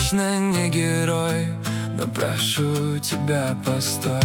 точно не герой, но прошу тебя, постой.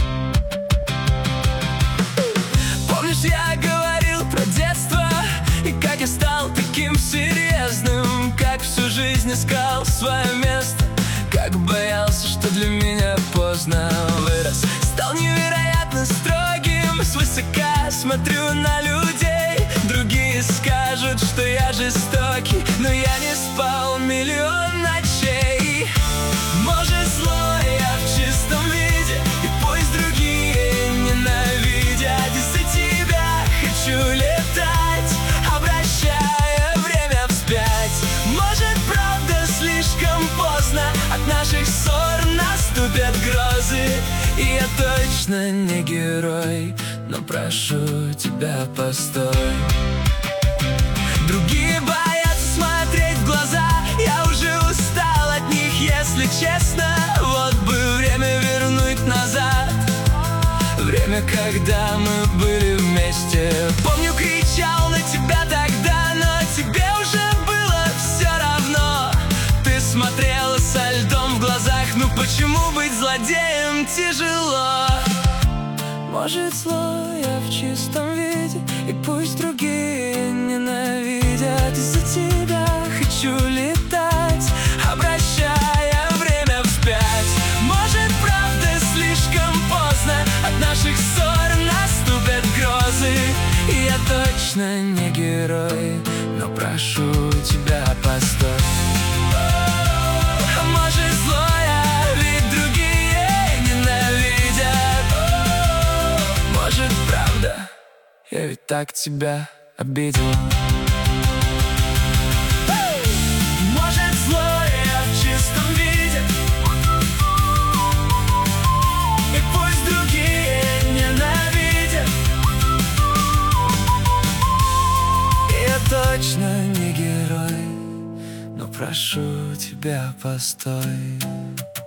Помнишь, я говорил про детство, и как я стал таким серьезным, как всю жизнь искал свое место, как боялся, что для меня поздно. Вырос, стал невероятно строгим, свысока смотрю на людей. Другие скажут, что я жестокий, но я не спал миллион ночей. Может, злой я в чистом виде, и пусть другие ненавидят. Из-за тебя хочу летать, обращая время вспять. Может, правда, слишком поздно, от наших ссор наступят грозы. И я точно не герой, но прошу тебя, постой. Другие боятся смотреть в глаза, я уже устал от них, если честно. Вот бы время вернуть назад, время, когда мы были вместе. Помню, кричал на тебя тогда, но тебе уже было все равно. Ты смотрела со льдом в глазах, ну почему быть злодеем тяжело? Может, зло я в чистом виде, и пусть другие ненавидят. Из-за тебя хочу летать, обращая время вспять. Может, правда, слишком поздно, от наших ссор наступят грозы. И я точно не герой, но прошу тебя, постой. А может, зло я, ведь другие ненавидят. Может, правда, я ведь так тебя обидел. Может, зло я в чистом виде, и пусть другие ненавидят. Я точно не герой, но прошу тебя, постой.